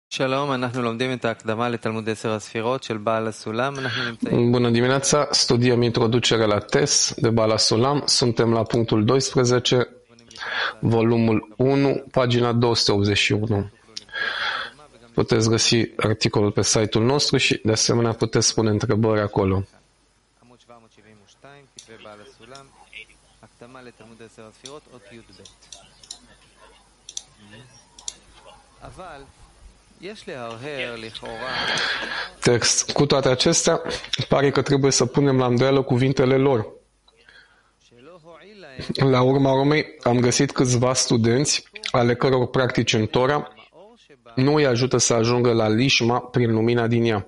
שלום, אנחנו לומדים את ההקדמה לתלמוד 10 הספירות של בעל הסולם. אנחנו נמצאים. Bună dimineața, studiem introducerea la TES de Baal HaSulam. Suntem la punctul 12, volumul 1, pagina 281. Puteți găsi articolul pe site-ul nostru și de asemenea puteți pune întrebări acolo. עמוד 772, כתבי בעל הסולם, הקדמה לתלמוד 10 הספירות, אות י"ב. אבל יש להרהר לכאורה. Text. Cu toate acestea, pare că trebuie să punem la îndoială cuvintele lor. שלא הועיל להם La urma urmei, am găsit câțiva studenți ale căror practici în Tora האור שבה nu îi ajută să ajungă la Lishma prin lumina din ea.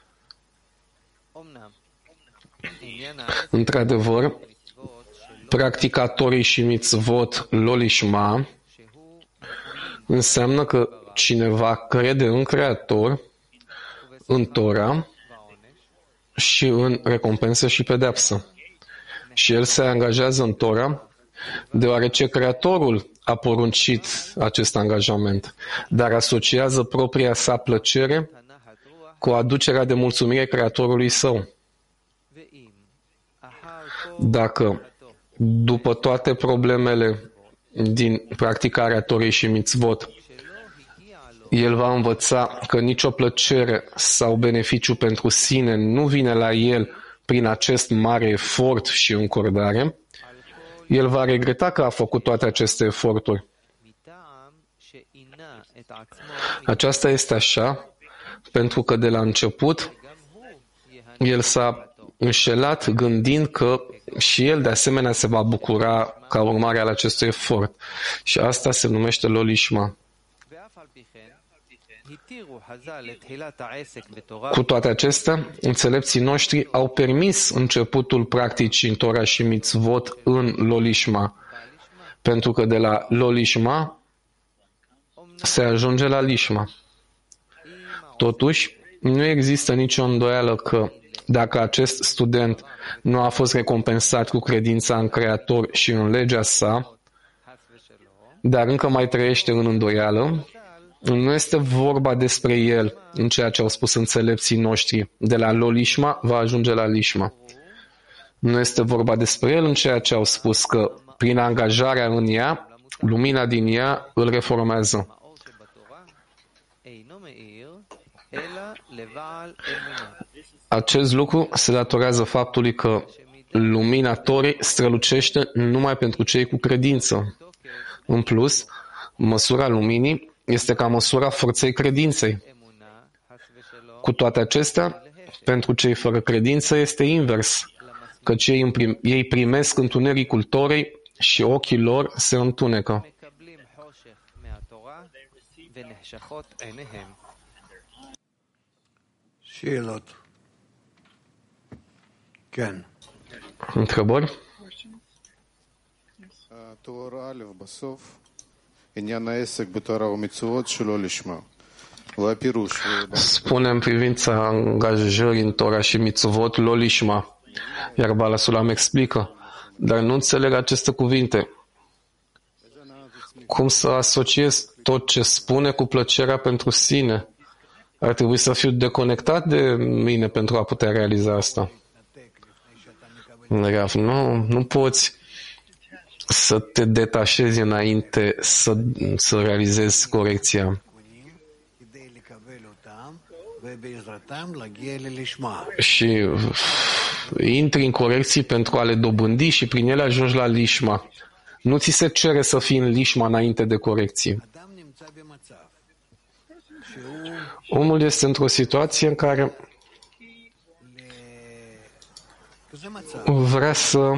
אומנם עניין העסק Într-adevăr, מצוות שלא practica Torei și mitzvot lo Lishma שהוא înseamnă că cineva crede în Creator, în Tora בעונש, și în recompensă și pedeapsă. Și el se angajează în Tora deoarece Creatorul a poruncit acest angajament, dar asociază propria sa plăcere תנח הרוח, cu aducerea de mulțumire Creatorului său. ואם אחר כל Dacă, după toate problemele din practicarea Torei și mitzvot, שלא הגיע לו el va învăța că nicio plăcere sau beneficiu pentru sine nu vine la el prin acest mare efort și încordare, על כל el va regreta că a făcut toate aceste eforturi. מטעם שעינה את עצמו Aceasta este așa pentru că de la început גם הוא יהנה el s-a înșelat gândind că și el de asemenea se va bucura ca urmare al acestui efort. Și asta se numește lo lishma. ואף על פי כן התירו חז"ל לתחילת העסק בתורה Cu toate acestea, înțelepții noștri au permis începutul practicii în Tora și mitzvot în lo lishma, pentru că de la lo lishma se ajunge la lishma. Totuși, nu există nicio îndoială că dacă acest student nu a fost recompensat cu credința în Creator și în legea sa, חס ושלום, dar încă mai trăiește în îndoială, nu este vorba despre el în ceea ce au spus înțelepții noștri. De la lo lishma va ajunge la lishma. Nu este vorba despre el în ceea ce au spus că prin angajarea în ea, lumina din ea îl reformează. מאור שבתורה אינו מאיר אלא לבעל אמונה Acest lucru se datorează faptului că lumina Torei strălucește numai pentru cei cu credință. În plus, măsura luminii este ca măsura forței credinței. אמונה חס ושלום Cu toate acestea, pentru cei fără credință este invers, căci ei primesc întunericul Torei și ochii lor se întunecă. מקבלים חושך מהתורה ונחשכות עיניהם. שאלות. כן. Întrebări? תואר א' בסוף, עניין העסק בתורה ומצוות שלא לשמה. והפירוש, Spune în privința angajării în Tora și mitzvot lo lishma. Iar Baal HaSulam explică, dar nu înțeleg aceste cuvinte. Cum să asociez tot ce spune cu plăcerea pentru sine? Ar trebui să fiu deconectat de mine pentru a putea realiza asta. Rav, nu poți să te detașezi înainte să realizezi corecția. כדי לקבל אותם ובעזרתם להגיע ללשמה. Și intri în corecții pentru a le dobândi și prin ele ajungi la lishma. Nu ți se cere să fii în lishma înainte de corecții. אדם נמצא במצב שהוא Omul este într-o situație în care כזה מצב vrea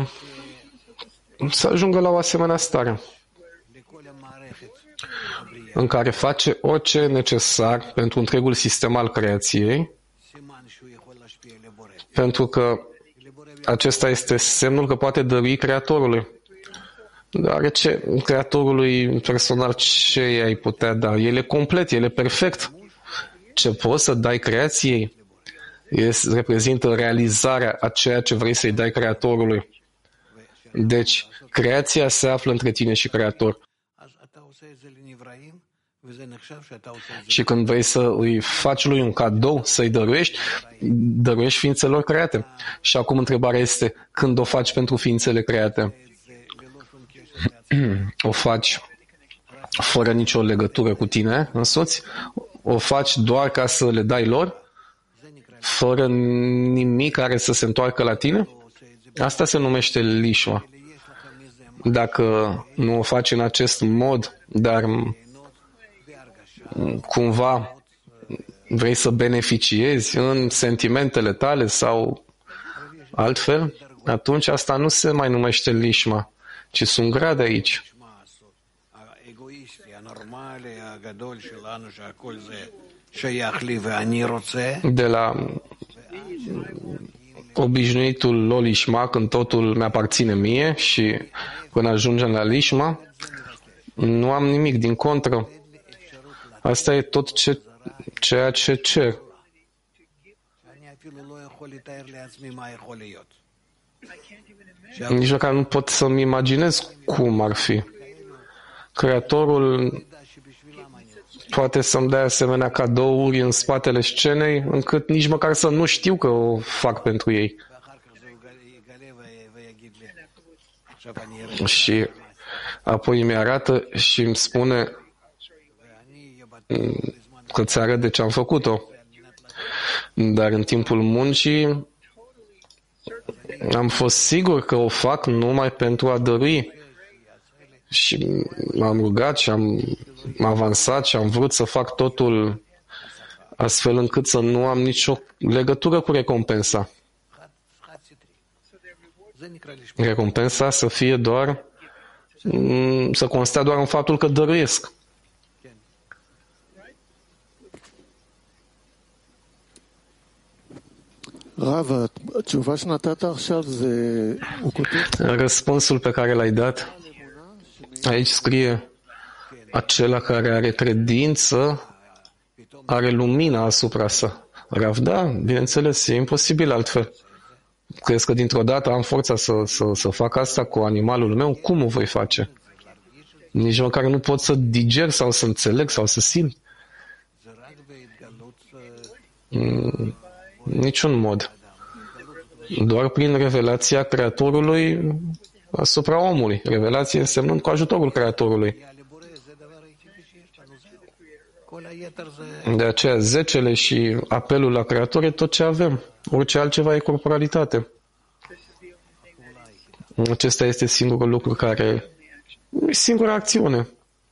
să ajungă la o asemenea stare, לכל המערכת הבריאה. în care face orice e necesar pentru întregul sistem al creației, סימן שהוא יכול להשפיע לבורא. pentru că acesta este semnul că poate dărui Creatorului. Deoarece Creatorului personal ce ai putea da? El e complet, el e perfect. Ce poți să dai creației reprezintă realizarea a ceea ce vrei să-i dai Creatorului. Deci, creația se află între tine și Creator. אז אתה עושה את זה לנבראים וזה נחשב שאתה עושה את זה. Și când vrei să îi faci lui un cadou, să-i dăruiești ființelor create. Și acum întrebarea este, când o faci pentru ființele create? ללא שום קשר לעצמך. O faci fără nicio legătură cu tine însuți? O faci doar ca să le dai lor? Fără nimic care să se întoarcă la tine? Asta se numește lișma. Dacă nu o faci în acest mod, dar cumva vrei să beneficiezi în sentimentele tale sau altfel, atunci asta nu se mai numește lișma, ci sunt grade aici. האגואיסטי, הנורמלי, הגדול שלנו, שהכל זה שייך לי ואני רוצה, De la obișnuitul lolishma, când totul mi-aparține mie, și până ajungem la lishma, nu am nimic, din contră. Asta e tot ceea ce cer. שאני אפילו לא יכול לתאר לעצמי מה יכול להיות. Nici măcar nu pot să-mi imaginez cum ar fi. Creatorul Da, și בשבילם אני רוצה. poate să-mi dea asemenea cadouri în spatele scenei, încât nici măcar să nu știu că o fac pentru ei. ואחר כך זה יגלה ויגיד לי, עכשיו אני אראה. Și apoi mi arată și îmi spune ואני אהיה בטוח בזמן că ți arăt de ce am făcut-o. Dar în timpul muncii am fost sigur că o fac numai pentru a dărui. Și m-am rugat și am avansat și am vrut să fac totul astfel încât să nu am nicio legătură cu recompensa. חד-סטרי. זה נקרא לשמוע. Recompensa să fie doar, să constea doar în faptul că dăruiesc. רב, התשובה שנתת עכשיו זה... הוא כותב... Răspunsul pe care l-ai dat, aici scrie, acela care are credință are lumina asupra sa. Rav, da, bineînțeles, e imposibil altfel. Crezi că dintr-o dată am forța să fac asta cu animalul meu? Cum o voi face? Nici măcar nu pot să diger sau să înțeleg sau să simt. זה רק בהתגלות Niciun mod. Doar prin revelația Creatorului asupra omului. Revelație însemnând cu ajutorul Creatorului. לבורא, זה דבר היחידי שיש לנו, זהו. כל היתר זה... De aceea, zecele și apelul la Creator e tot ce avem. Orice altceva e corporalitate. Acesta este singurul lucru care... e singura acțiune.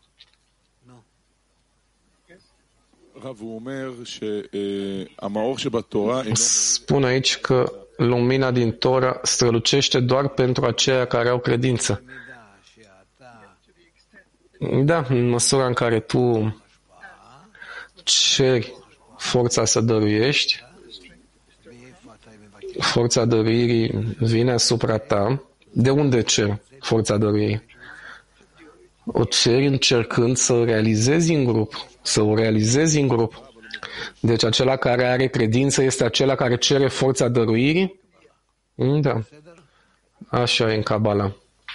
הרב, הוא אומר שהמאור שבתורה אינו... Spun aici că lumina din Tora strălucește doar pentru aceia care au credință. מידע שאתה Da, în măsura în care tu ceri forța să dăruiești, מאיפה אתה מבקש? forța dăruirii vine asupra ta. De unde cer forța dăruirii? O ceri încercând să o realizezi în grup, să o realizezi în grup. Deci acela care are credință este acela care cere forța dăruirii? Da. Așa e în Kabbalah.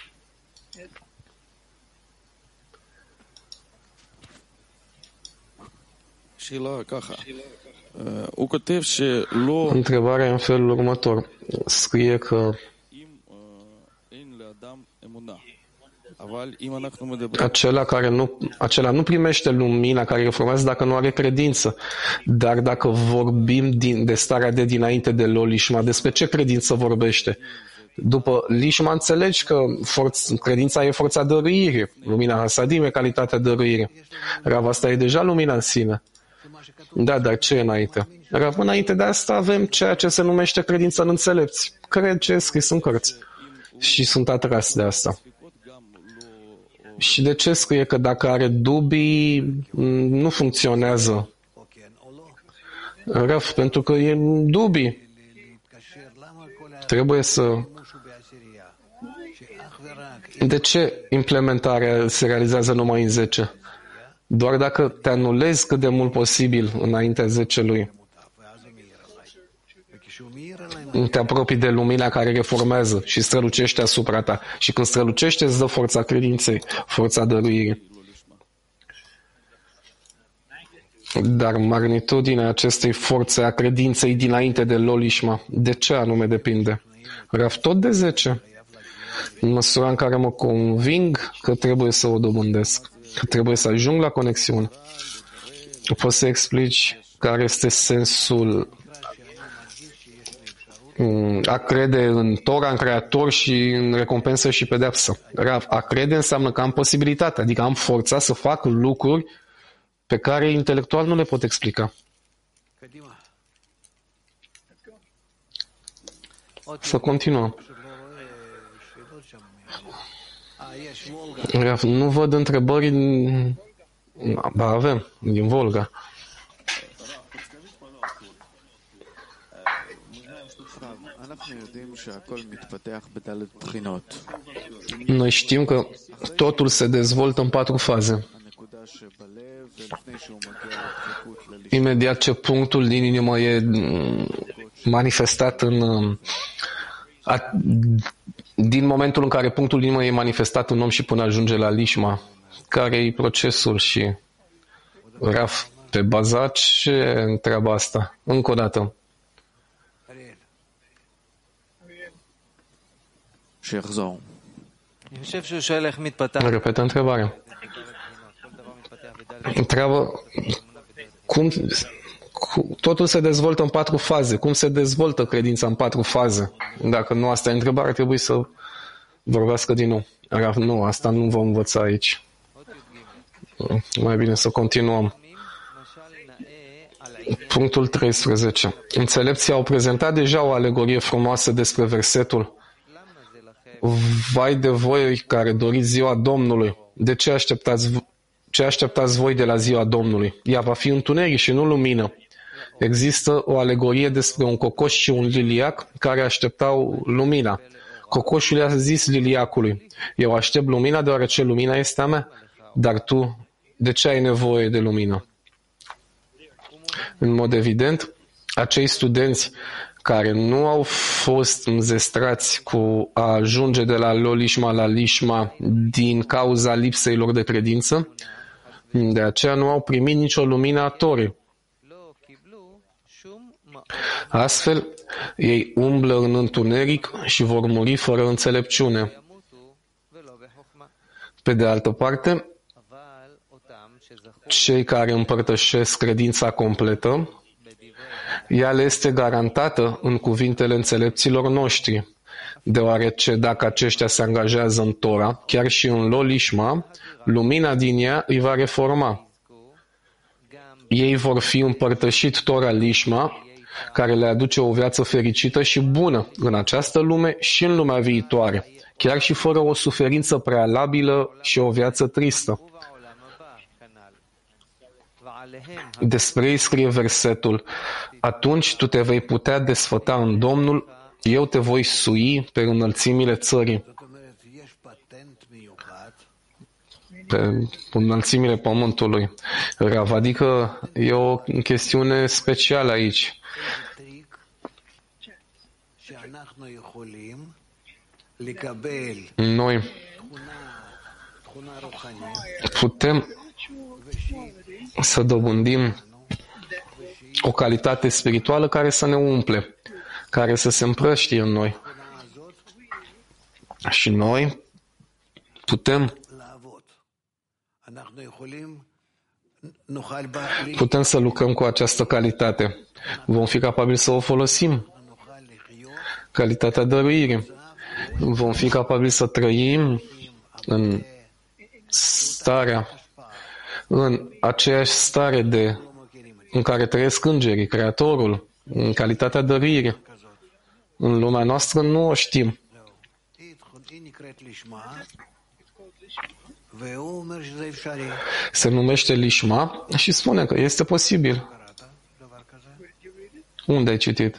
שאלה ככה, הוא כותב שלא, Întrebarea e în felul următor. Scrie că אם אין לאדם אמונה, אבל אם אנחנו מדברים, acela nu primește lumina care îl formează dacă nu are credință. Dar dacă vorbim de starea de dinainte de lolishma, despre ce credință vorbește? După lishma înțelegi că credința e forța dăruirii. Lumina hasadim e calitatea dăruirii. Rav, asta e deja lumina în sine. Da, dar ce e înainte? Rav, înainte de asta avem ceea ce se numește credință în înțelepți. Cred ce e scris în cărți. Și sunt atras de asta. Și de ce scrie că dacă are dubii, nu funcționează? או כן או לא. Rav, pentru că e dubii. להתקשר, למה כל Trebuie să... השימוש הוא בעשירייה? שאך ורק De ce implementarea se realizează numai în 10? Doar dacă te anulezi cât de mult posibil înaintea 10-lui, מוטב, ואז הוא מאיר עליי. וכשהוא מאיר עליי, te apropii de lumina care reformează și strălucește asupra ta. Și când strălucește, îți dă forța credinței, forța dăruirii. Dar magnitudinea acestei forțe a credinței dinainte de Lolishma, de ce anume depinde? Rav, tot de 10. În măsura în care mă conving că trebuie să o dobândesc, că trebuie să ajung la conexiune. Poți să explici care este sensul a crede în Tora, în Creator și în recompensă și pedeapsă. Rav, a crede înseamnă că am posibilitatea, adică am forța să fac lucruri pe care intelectual nu le pot explica. Să continuăm. Rav, nu văd întrebări. Ba avem, din Volga. Noi știm că totul se dezvoltă în 4 faze. Imediat ce punctul din inimă e manifestat din momentul în care punctul din inimă e manifestat în om și până ajunge la lishma, care e procesul și Raf, pe baza ce întreabă asta? Încă o dată. Repetă întrebarea. Întreabă cum totul se dezvoltă în 4 faze. Cum se dezvoltă credința în 4 faze? Dacă nu asta e întrebarea, trebuie să vorbească din nou. Rav, nu, asta nu vom învăța aici. Mai bine să continuăm. Punctul 13. Înțelepții au prezentat deja o alegorie frumoasă despre versetul: vai de voi care doriți ziua Domnului. De ce așteptați voi de la ziua Domnului? Ea va fi întuneric și nu lumină. Există o alegorie despre un cocoș și un liliac care așteptau lumina. Cocoșul i-a zis liliacului: eu aștept lumina deoarece lumina este a mea. Dar tu, de ce ai nevoie de lumină? În mod evident, acei studenți care nu au fost înzestrați cu a ajunge de la Lolishma la Lishma din cauza lipsei lor de credință, de aceea nu au primit nicio lumină a Torei. Astfel, ei umblă în întuneric și vor muri fără înțelepciune. Pe de altă parte, cei care împărtășesc credința completă, ea le este garantată în cuvintele înțelepților noștri, deoarece dacă aceștia se angajează în Tora, chiar și în Lolishma, lumina din ea îi va reforma. Ei vor fi împărtășit Tora Lishma, care le aduce o viață fericită și bună în această lume și în lumea viitoare, chiar și fără o suferință prealabilă și o viață tristă. Despre ei scrie versetul: atunci tu te vei putea desfăta în Domnul, eu te voi sui pe înălțimile țării, pe înălțimile pământului. Rav, adică e o chestiune specială aici. Noi putem să dobândim o calitate spirituală care să ne umple, care să se împrăștie în noi. Și noi putem să lucrăm cu această calitate. Vom fi capabili să o folosim. Calitatea dăruirii. Vom fi capabili să trăim în aceeași stare în care trăiesc îngerii, Creatorul, în calitatea dăruirii. În lumea noastră nu o știm. Se numește Lishma și spune că este posibil. Unde ai citit?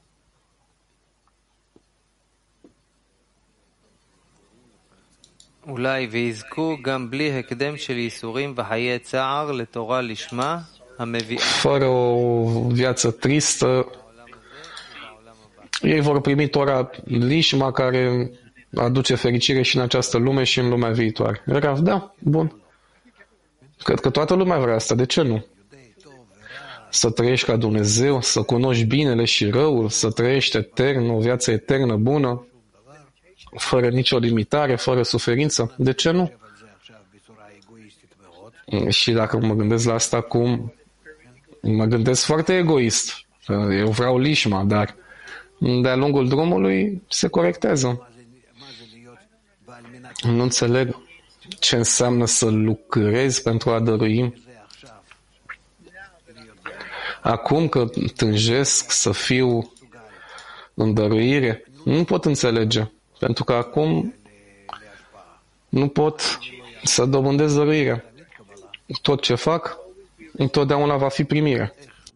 אולי ויזכו גם בלי הקדם של ייסורים וחיי צער לתורה לשמה המביאה. Fără o viață tristă, ei vor primi Tora Lishma care aduce fericire și în această lume și în lumea viitoare. Rav, da, bun. Cred că toată lumea vrea asta. De ce nu? să trăiești ca Dumnezeu, să cunoști binele și răul, să trăiești etern, o viață eternă bună, fără nicio limitare, fără suferință. De ce nu? Și dacă mă gândesc la asta acum, mă gândesc foarte egoist. Eu vreau lișma, dar de-a lungul drumului se corectează. Nu înțeleg ce înseamnă să lucrezi pentru a dărui. Acum că tânjesc să fiu în dăruire, nu pot înțelege. Pentru că acum nu pot să dobândesc dăruirea. Tot ce fac, întotdeauna va fi primire.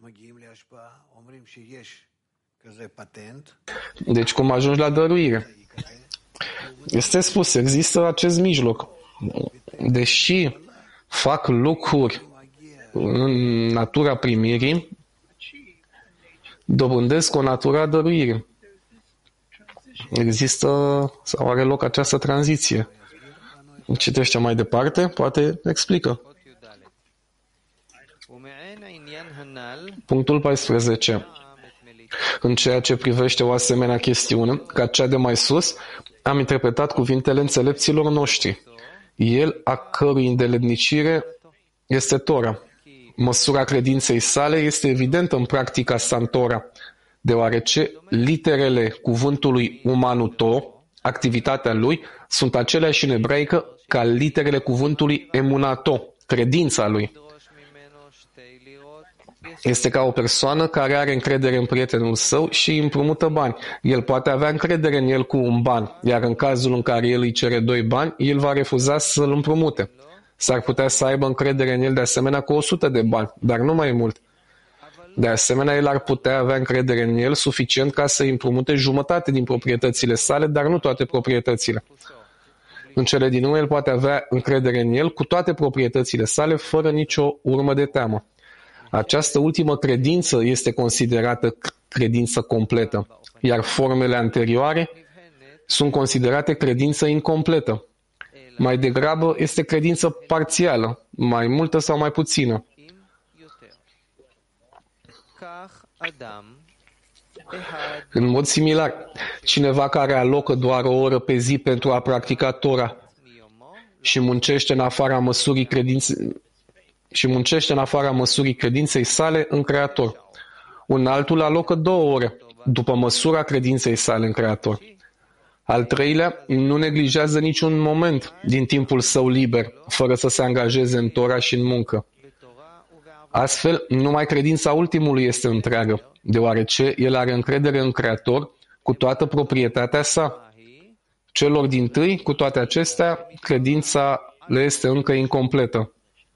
Deci cum ajungi la dăruire? Este spus, există acest mijloc. Deși fac lucruri în natura primirii, dobândesc o natură a dăruirii. Există sau are loc această tranziție. Citește mai departe, poate explică. Punctul 14. În ceea ce privește o asemenea chestiune, ca cea de mai sus, am interpretat cuvintele înțelepților noștri. El, a cărui îndeletnicire este Tora. Măsura credinței sale este evidentă în practica sa în Tora, deoarece literele cuvântului umanuto, activitatea lui, sunt aceleași în ebraică ca literele cuvântului emunato, credința lui. Este ca o persoană care are încredere în prietenul său și îi împrumută bani. El poate avea încredere în el cu un ban, iar în cazul în care el îi cere 2 bani, el va refuza să-l împrumute. S-ar putea să aibă încredere în el de asemenea cu 100 de bani, dar nu mai mult. De asemenea, el ar putea avea încredere în el suficient ca să îi împrumute jumătate din proprietățile sale, dar nu toate proprietățile. În cele din urmă, el poate avea încredere în el cu toate proprietățile sale, fără nicio urmă de teamă. Această ultimă credință este considerată credință completă, iar formele anterioare sunt considerate credință incompletă. Mai degrabă este credință parțială, mai multă sau mai puțină. În mod similar, cineva care alocă doar o oră pe zi pentru a practica Tora și muncește în afara măsurii credinței sale în Creator. Un altul alocă 2 ore, după măsura credinței sale în Creator. Al treilea, nu neglijează niciun moment din timpul său liber, fără să se angajeze în Tora și în muncă. Astfel, numai credința ultimului este întreagă, deoarece el are încredere în Creator cu toată proprietatea sa. Celor dintâi, cu toate acestea, credința le este încă incompletă.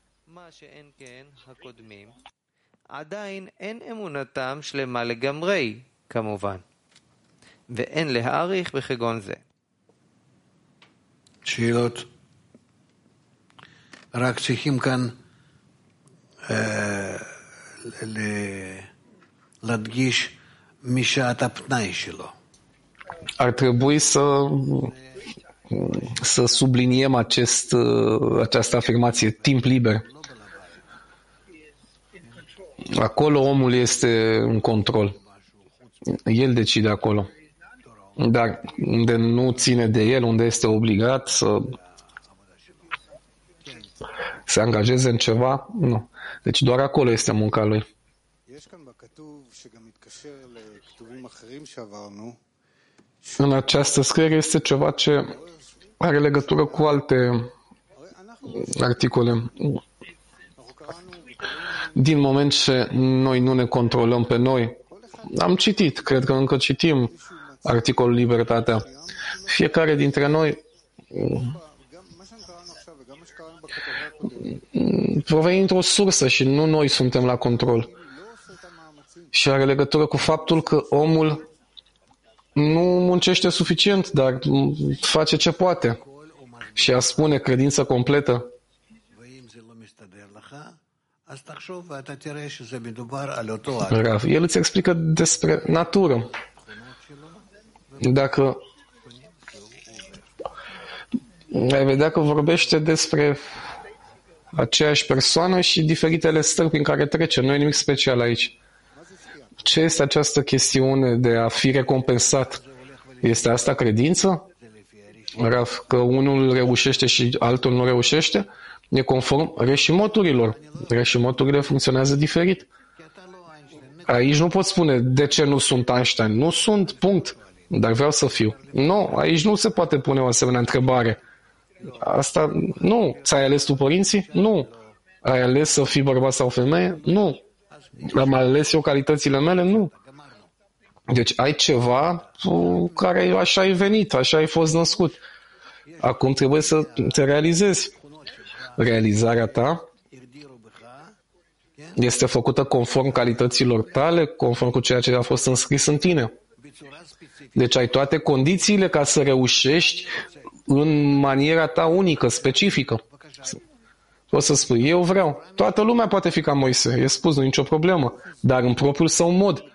עדיין אין אמונתם שלמה לגמרי, כמובן, ואין להאריך בכגון זה. שאלות. רק צריכים כאן להדגיש משעת הפנאי שלו. Ar trebui să subliniem această afirmație, timp liber. Acolo omul este în control. El decide acolo. Dar unde nu ține de el, unde este obligat să se angajeze în ceva, nu. Deci doar acolo este munca lui. În această scriere este ceva ce are legătură cu alte articole. Din moment ce noi nu ne controlăm pe noi, am citit, cred că încă citim articolul Libertatea. Fiecare dintre noi provine dintr-o sursă și nu noi suntem la control. Și are legătură cu faptul că omul nu muncește suficient, dar face ce poate. Și a spune credință completă. Rav, el îți explică despre natură. Dacă ai vedea că vorbește despre aceeași persoană și diferitele stări prin care trece. Nu e nimic special aici. Ce este această chestiune de a fi recompensat? Este asta credință? Raf, că unul reușește și altul nu reușește? E conform reșimoturilor. Reșimoturile funcționează diferit. Aici nu pot spune de ce nu sunt Einstein. Nu sunt, punct. Dar vreau să fiu. Nu, aici nu se poate pune o asemenea întrebare. Asta, nu. Ți-ai ales tu părinții? Nu. Ai ales să fii bărbat sau femeie? Nu. Am ales eu calitățile mele? Nu. Deci ai ceva care așa ai venit, așa ai fost născut. Acum trebuie să te realizezi. Realizarea ta este făcută conform calităților tale, conform cu ceea ce a fost înscris în tine. Deci ai toate condițiile ca să reușești în maniera ta unică, specifică. Poți să spui, eu vreau. Toată lumea poate fi ca Moise, e spus, nu e nicio problemă, dar în propriul său mod.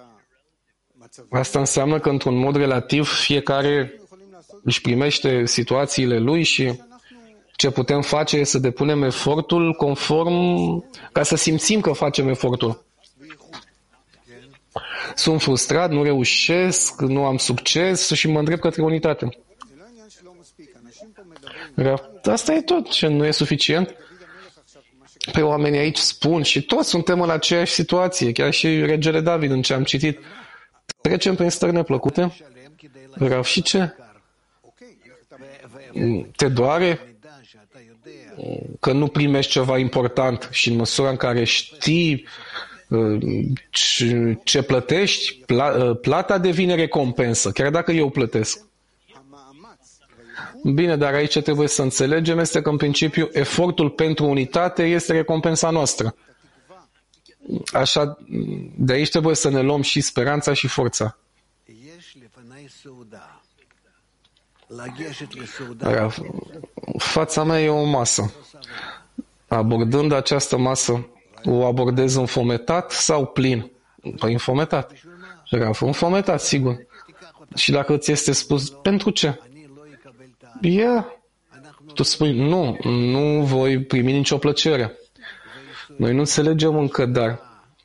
Asta înseamnă că într-un mod relativ fiecare își primește situațiile lui și ce putem face este să depunem efortul conform, ca să simțim că facem efortul. Sunt frustrat, nu reușesc, nu am succes și mă îndrept către unitate. Asta e tot ce nu e suficient. Pe oamenii aici spun și toți suntem în aceeași situație, chiar și regele David în ce am citit. Trecem prin stări neplăcute. Vreau și ce? Te doare că nu primești ceva important și în măsura în care știi ce plătești, plata devine recompensă, chiar dacă eu plătesc. Bine, dar aici ce trebuie să înțelegem este că în principiu efortul pentru unitate este recompensa noastră. Așa, de aici trebuie să ne luăm și speranța și forța. Fața mea e o masă. Abordând această masă, o abordez înfometat sau plin? Păi înfometat. Înfometat, sigur. Și dacă ți este spus, pentru ce? Tu spui, nu voi primi nicio plăcere. Noi nu înțelegem încă, dar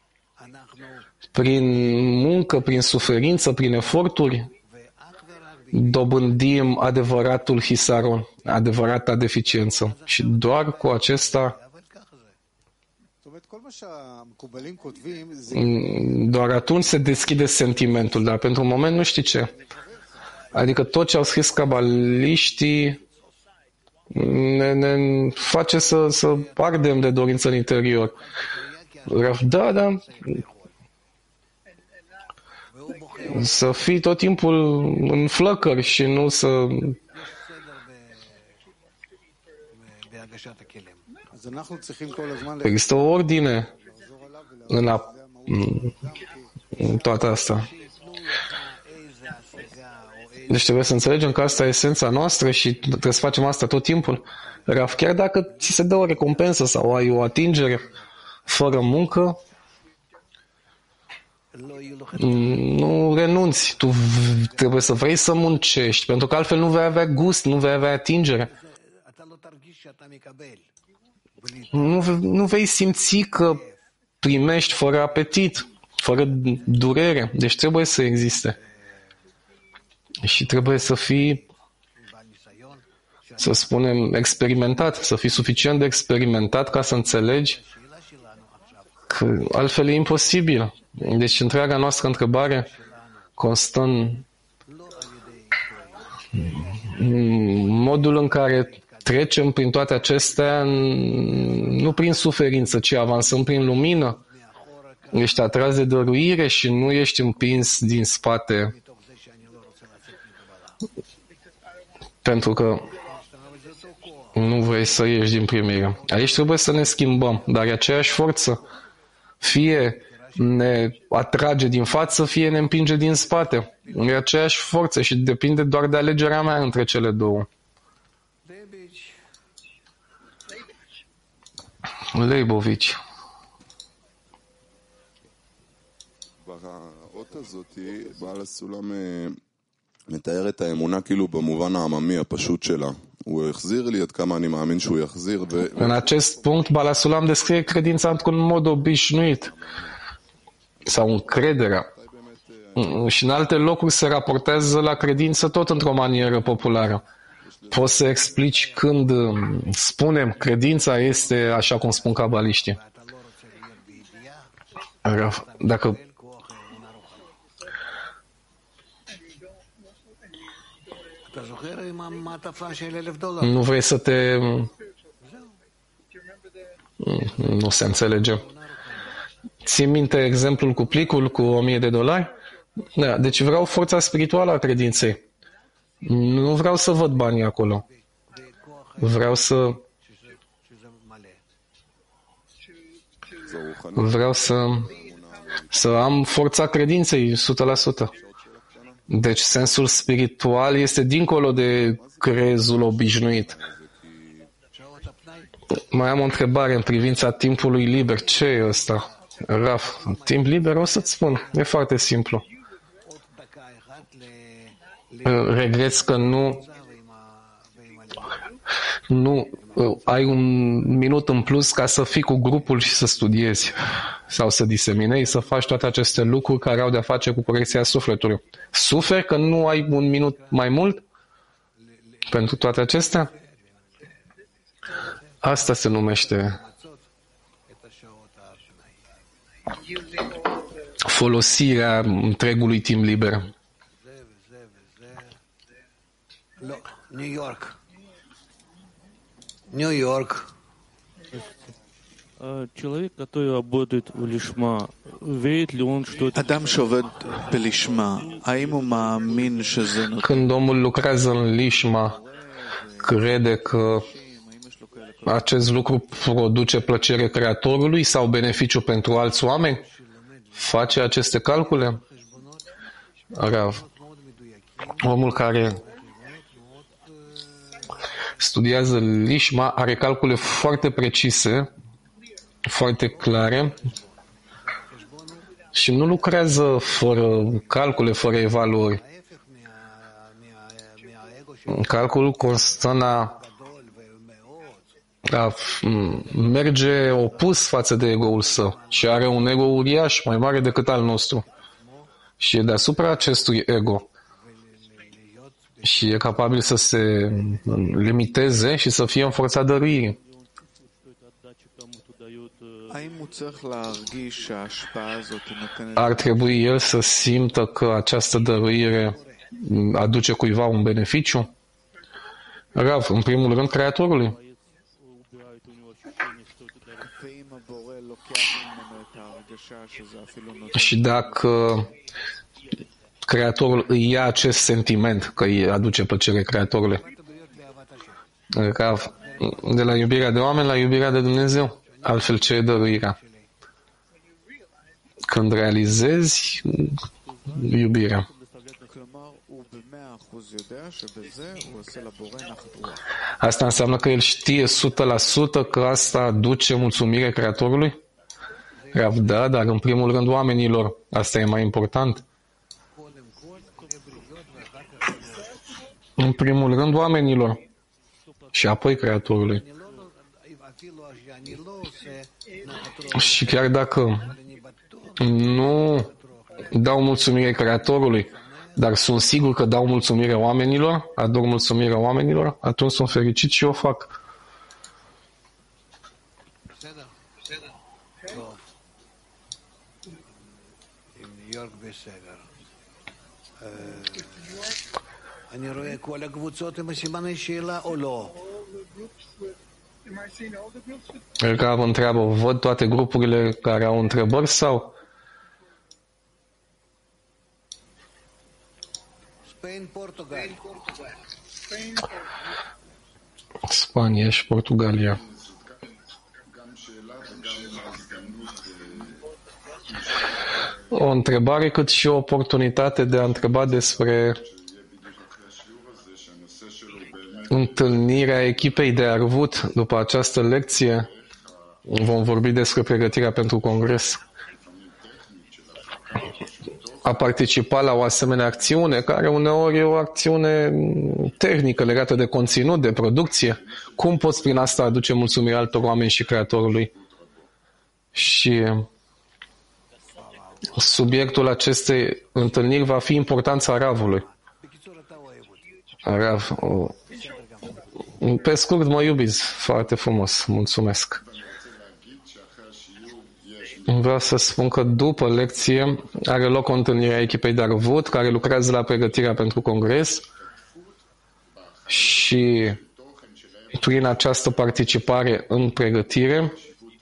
prin muncă, prin suferință, prin eforturi, dobândim adevăratul hisaron, adevărata deficiență. Și doar cu acesta, doar atunci se deschide sentimentul, dar pentru un moment nu știi ce. Adică tot ce au scris cabaliștii ne face să ardem de dorință în interior. Da. Să fii tot timpul în flăcări și nu să... Există o ordine în toată asta. Deci trebuie să înțelegem că asta e esența noastră și trebuie să facem asta tot timpul. Chiar dacă ți se dă o recompensă sau ai o atingere fără muncă, nu renunți. Tu trebuie să vrei să muncești, pentru că altfel nu vei avea gust, nu vei avea atingere. Nu vei simți că primești fără apetit, fără durere. Deci trebuie să existe. Și trebuie să fii, să spunem, experimentat, să fii suficient de experimentat ca să înțelegi că altfel e imposibil. Deci întreaga noastră întrebare constă în modul în care trecem prin toate acestea, nu prin suferință, ci avansăm prin lumină. Ești atras de dăruire și nu ești împins din spate pentru că nu vrei să ieși din primire. Aici trebuie să ne schimbăm, dar e aceeași forță. Fie ne atrage din față, fie ne împinge din spate. E aceeași forță și depinde doar de alegerea mea între cele două. Leibovici. האות הזאת, בעל הסולם מתאר את האמונה כאילו במובן העממי הפשוט שלה. הוא החזיר לי עד כמה אני מאמין שהוא יחזיר. În acest punct, Baal Sulam descrie credința într-un mod obișnuit sau încrederea. Și în alte locuri se raportează la credință tot într-o manieră populară. Poți să explici când spunem credința este așa cum spun cabaliștii? Dacă nu vrei să te... Nu se înțelege. Ții minte exemplul cu plicul cu $1000? Da, deci vreau forța spirituală a credinței. Nu vreau să văd banii acolo. Vreau să am forța credinței 100%. Deci sensul spiritual este dincolo de crezul obișnuit. Mai am o întrebare în privința timpului liber. Ce e ăsta? Raf, timp liber? O să-ți spun. E foarte simplu. Regreți că nu ai un minut în plus ca să fii cu grupul și să studiezi sau să diseminezi, să faci toate aceste lucruri care au de-a face cu corecția sufletului. Suferi că nu ai un minut mai mult pentru toate acestea? Asta se numește folosirea întregului timp liber. New York. Человек, который работает в Лишма, верит ли он, что это... אדם שעובד בלשמה, האם הוא מאמין שזה נותן? Când omul lucrează în Lishma, crede că acest lucru produce plăcere Creatorului sau beneficiu pentru alți oameni? Face aceste calcule? Rav. Omul care studiază Lishma are calcule foarte precise, foarte clare și nu lucrează fără calcule, fără evaluări. Calculul constă în a merge opus față de ego-ul său și are un ego uriaș, mai mare decât al nostru. Și e deasupra acestui ego. Și e capabil să se limiteze și să fie în forța dăruirii. Ar trebui el să simtă că această dăruire aduce cuiva un beneficiu? Rav, în primul rând, Creatorului. Și dacă Creatorul îi ia acest sentiment că îi aduce plăcere Creatorului, Rav, de la iubirea de oameni la iubirea de Dumnezeu, altfel ce e dăruirea? Când realizezi iubirea. Asta înseamnă că el știe 100% că asta aduce mulțumire Creatorului? Rav, da, dar în primul rând oamenilor. Asta e mai important. În primul rând oamenilor. Și apoi Creatorului. Și chiar dacă nu dau mulțumire Creatorului, dar sunt sigur că dau mulțumire oamenilor, aduc mulțumirea oamenilor, atunci sunt fericit și o fac. אני רואה כל הקבוצות עם סימני שאלה או לא? Rav întreabă, văd toate grupurile care au întrebări sau? Spain, Portugal. Spania și Portugalia. O întrebare cât și o oportunitate de a întreba despre întâlnirea echipei de Arvut. După această lecție vom vorbi despre pregătirea pentru congres. a participa la o asemenea acțiune, care uneori e o acțiune tehnică legată de conținut, de producție, cum poți prin asta aduce mulțumire altor oameni și Creatorului? Și subiectul acestei întâlniri va fi importanța Ravului. Rav, pe scurt, mă iubiți foarte frumos, mulțumesc. Vreau să spun că după lecție are loc o întâlnire a echipei de Arvut care lucrează la pregătirea pentru congres și prin această participare în pregătire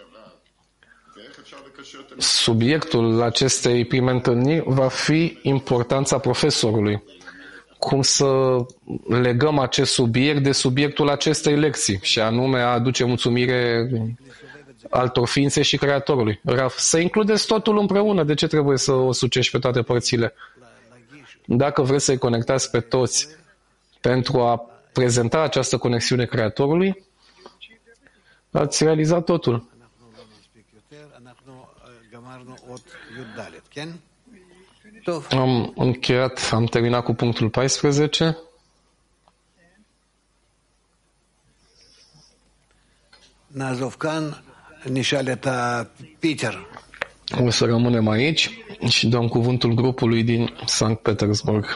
subiectul acestei prime întâlniri va fi importanța profesorului. Cum să legăm acest subiect de subiectul acestei lecții și anume a aduce mulțumire altor ființe și Creatorului. Să includeți totul împreună. De ce trebuie să o sucești pe toate părțile? Dacă vreți să-i conectați pe toți pentru a prezenta această conexiune Creatorului, ați realizat totul. Am încheiat, am terminat cu punctul 14. O să rămânem aici și dăm cuvântul grupului din Sankt Petersburg.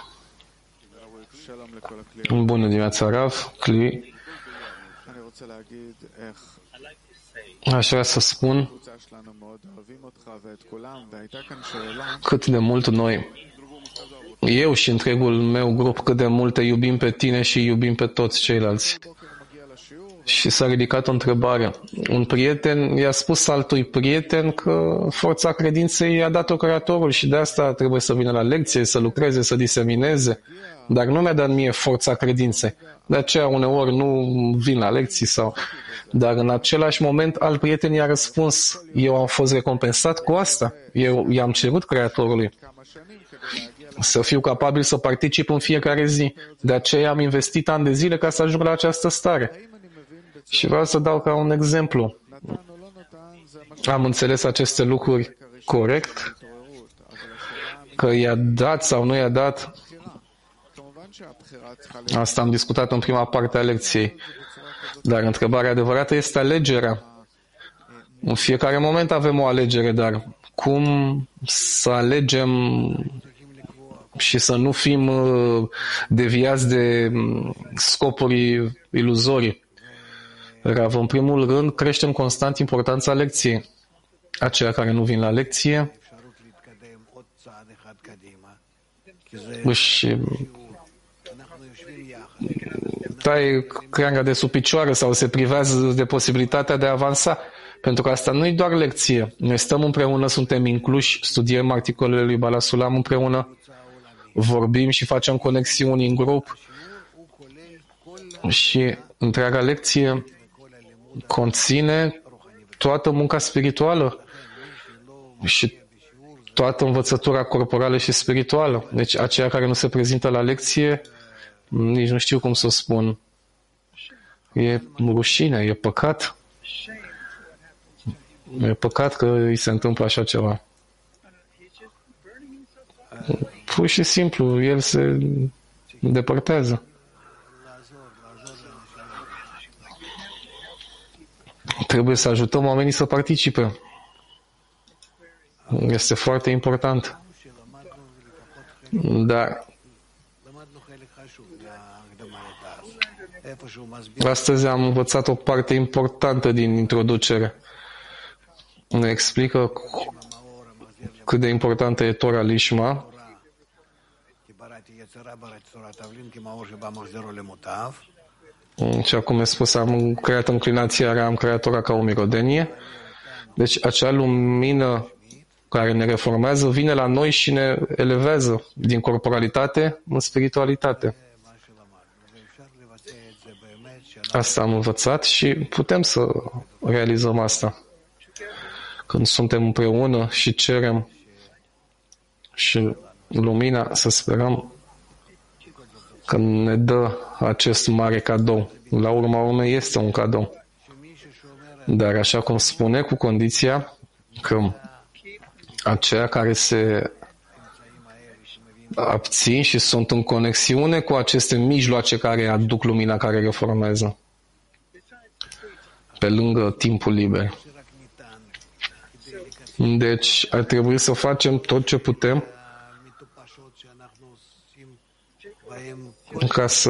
Bună dimineața, Rav, Cli. Aș vrea să spun cât de mult noi, eu și întregul meu grup, cât de mult te iubim pe tine și iubim pe toți ceilalți. Și s-a ridicat o întrebare. Un prieten i-a spus altui prieten că forța credinței i-a dat-o Creatorul și de asta trebuie să vină la lecție, să lucreze, să disemineze. Dar nu mi-a dat mie forța credinței. De aceea uneori nu vin la lecții sau... Dar în același moment alt prieten i-a răspuns, eu am fost recompensat cu asta. Eu i-am cerut Creatorului să fiu capabil să particip în fiecare zi. De aceea am investit ani de zile ca să ajung la această stare. Și vreau să dau ca un exemplu. Am înțeles aceste lucruri corect? Că i-a dat sau nu i-a dat? Asta am discutat în prima parte a lecției. Dar întrebarea adevărată este alegerea. În fiecare moment avem o alegere, dar cum să alegem și să nu fim deviați de scopuri iluzorii? Rav, în primul rând, creștem constant importanța lecției. Aceia care nu vin la lecție își taie creanga de sub picioare sau se privează de posibilitatea de a avansa. Pentru că asta nu e doar lecție. Noi stăm împreună, suntem incluși, studiem articolele lui Bala Sulam împreună, vorbim și facem conexiuni în grup și întreaga lecție conține toată munca spirituală și toată învățătura corporală și spirituală. Deci aceia care nu se prezintă la lecție, nici nu știu cum să o spun, e rușine, e păcat. E păcat că îi se întâmplă așa ceva. Pur și simplu, el se îndepărtează. Trebuie să ajutăm oamenii să participe. Este foarte important. Dar astăzi am învățat o parte importantă din introducere. Ne explică cât de importantă e Tora Lishma și acum e spus, am creat înclinația rea, am creat Tora ca o mirodenie. Deci acea lumină care ne reformează vine la noi și ne elevează din corporalitate în spiritualitate. Asta am învățat și putem să realizăm asta. Când suntem împreună și cerem și lumina, să sperăm că ne dă acest mare cadou. La urma urmei este un cadou. Dar așa cum spune, cu condiția că aceia care se abțin și sunt în conexiune cu aceste mijloace care aduc lumina, care reformează. Pe lângă timpul liber. Deci ar trebui să facem tot ce putem ca să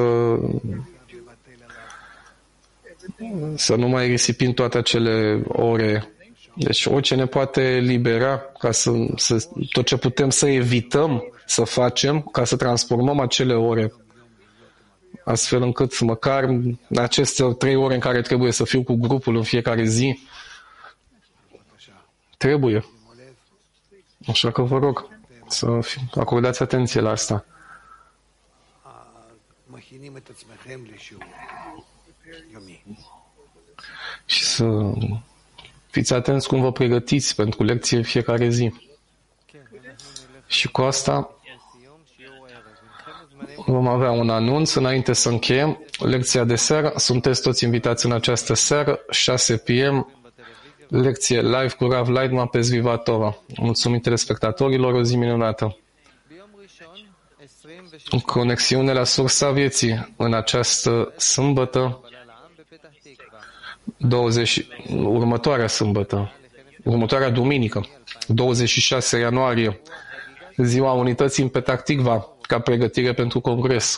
nu mai risipim toate acele ore. Deci orice ne poate libera, ca să tot ce putem să evităm să facem, ca să transformăm acele ore, astfel încât măcar aceste 3 ore în care trebuie să fiu cu grupul în fiecare zi, trebuie. Așa că vă rog să acordați atenție la asta. Și să fiți atenți cum vă pregătiți pentru lecție fiecare zi. Și cu asta vom avea un anunț înainte să încheiem lecția de seară. Sunteți toți invitați în această seară, 6 p.m., lecție live cu Rav Leitman pe Zviva Torah. Mulțumim telespectatorilor, o zi minunată. Conexiune la sursa vieții în această sâmbătă, următoarea duminică, 26 ianuarie, ziua unității în Petah Tikva, ca pregătire pentru congres.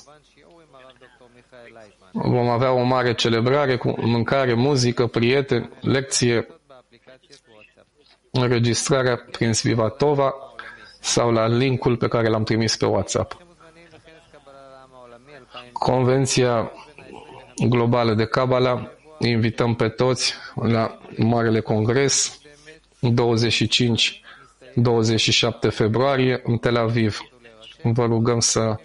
Vom avea o mare celebrare cu mâncare, muzică, prieteni, lecție, înregistrarea prin Zviva Torah sau la linkul pe care l-am trimis pe WhatsApp. Convenția globală de Kabbalah, invităm pe toți la Marele Congres, 25-27 februarie în Tel Aviv. Vă rugăm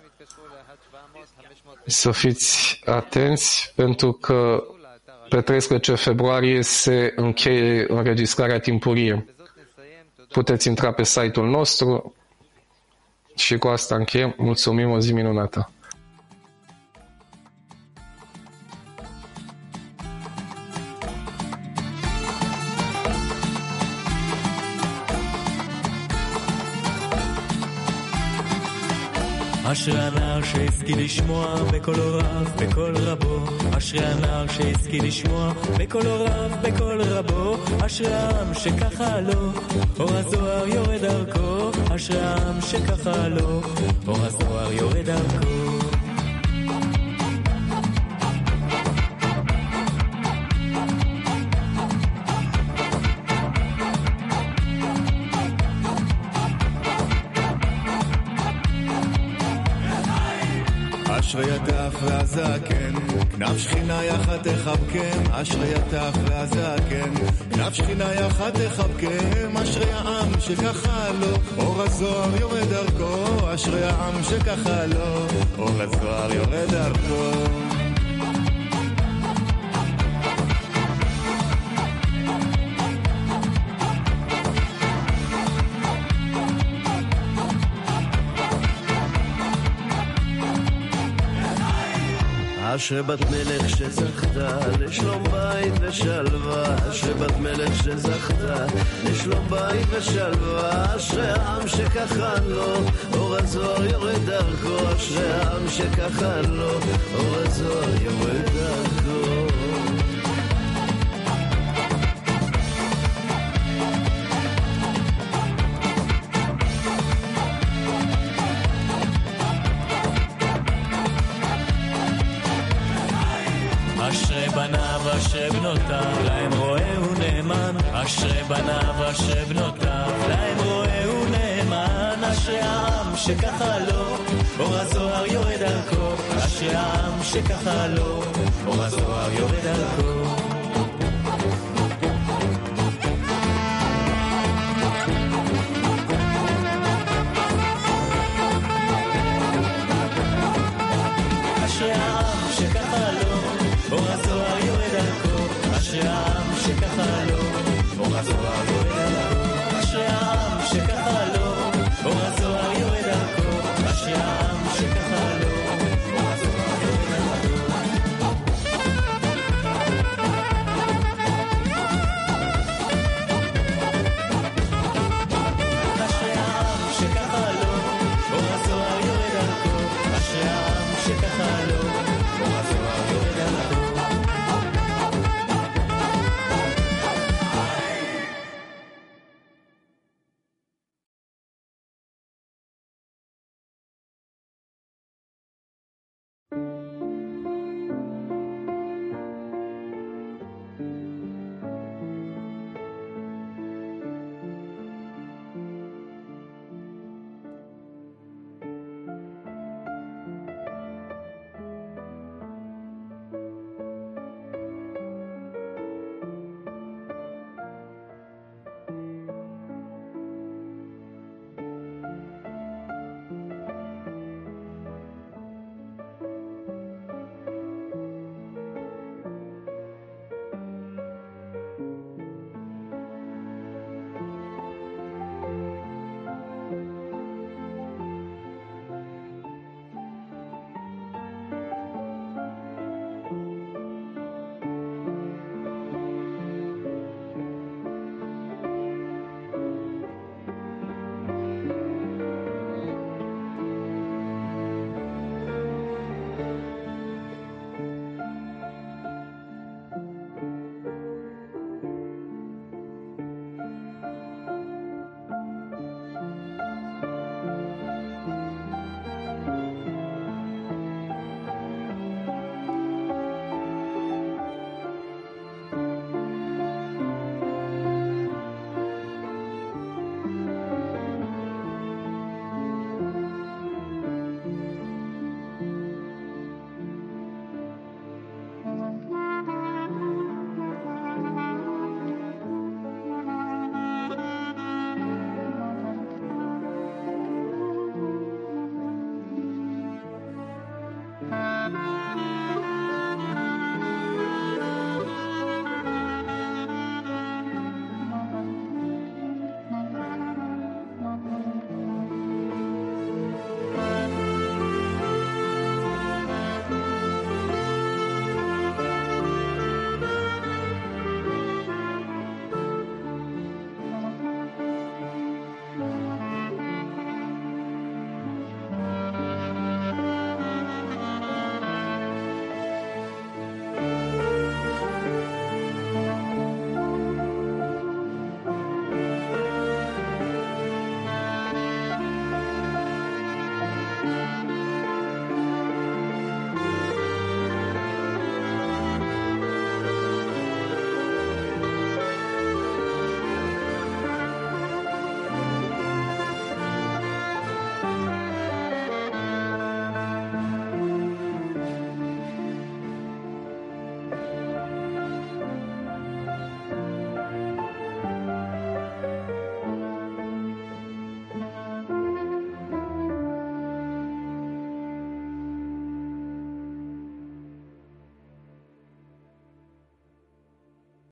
să fiți atenți, pentru că pe 13 februarie se încheie înregistrarea timpurie. Puteți intra pe site-ul nostru și cu asta încheiem. Mulțumim, o zi minunată! אשרי הנער שהשכיל לשמוע בקול הוריו, בקול רבו. אשרי הנער שהשכיל לשמוע בקול הוריו, בקול רבו. אשרי העם שככה לו, אור הזוהר יורד דרכו. אשרי העם שככה לו, אור הזוהר יורד דרכו. אשרי הטף והזקן, כנף שכינה יחד תחבקם. אשרי הטף והזקן, כנף שכינה יחד תחבקם. אשרי העם שככה לו, אור הזוהר יורד דרכו. אשרי העם שככה לו, אור הזוהר יורד דרכו. אשרי בת מלך שזכתה לשלום בית ושלווה. אשרי בת מלך שזכתה לשלום בית ושלווה. אשרי העם שככה לו, אור הזוהר יורד דרכו. אשרי העם שככה לו, אור הזוהר יורד דרכו. אשרי בניו אשרי בנותיו, להם רואה ונאמן. אשרי בניו אשרי בנותיו, להם רואה ונאמן. אשרי העם שככה לו, אור הזוהר יורד דרכו. אשרי העם שככה לו, אור הזוהר יורד דרכו.